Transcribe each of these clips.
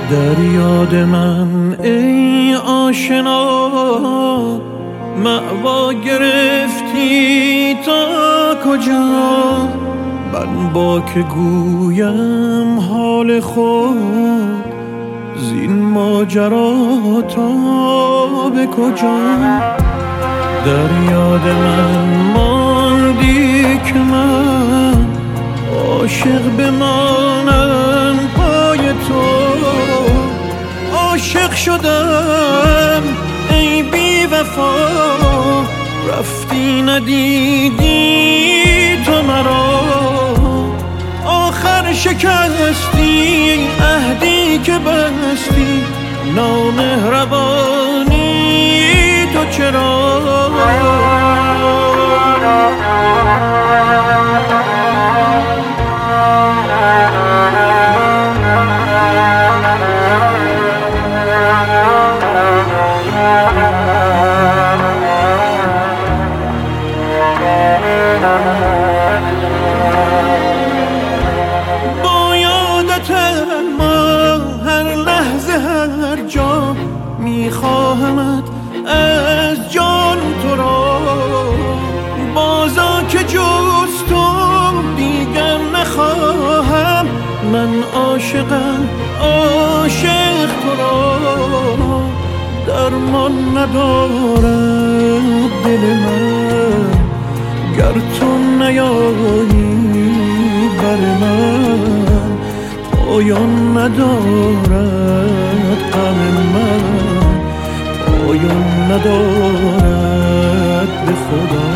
در یاد من ای آشنا مأوا گرفتی تا کجا؟ من با که گویم حال خود زین ماجرا تا به کجا؟ در یاد من ماندی که من عاشق بمانم پای تو. عاشق شدم ای بی وفا، رفتی ندیدی تو مرا. آخر شکستی عهدی که بستی، نامهربانی تو چرا؟ با یادت ما هر لحظه هر جا میخواهمت از جان تو را. بازا که جز تو دیگر نخواهم، من عاشقم عاشق تو را. درمان ندارد دل من گر تو نیایی بر من. پایان ندارد غم من، پایان ندارد به خدا.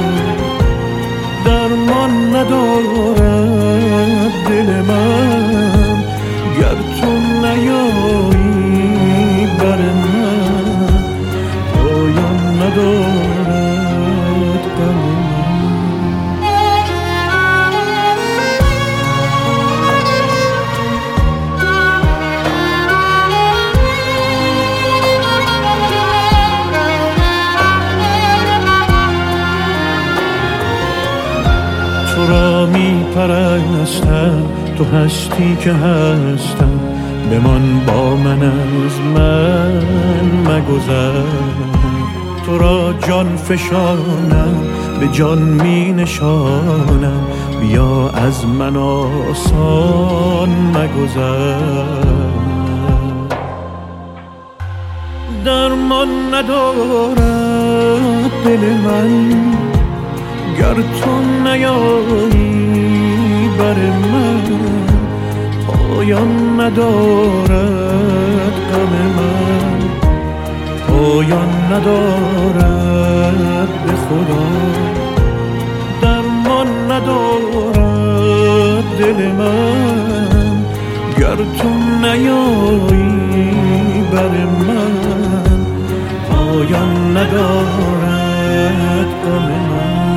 درمان ندارد دل من گر تو نیایی بر من. پایان ندارد غم من. تو را می پرستم، تو هستی که هستم. بمان با من از من مگذر. تو را جان فشانم به جان می نشانم، بیا از من آسان مگذر. درمان ندارد دل من گر تو نیایی بر من. پایان ندارد غم من، پایان ندارد به خدا. درمان ندارد دل من گر تو نیایی بر من. پایان ندارد غم من.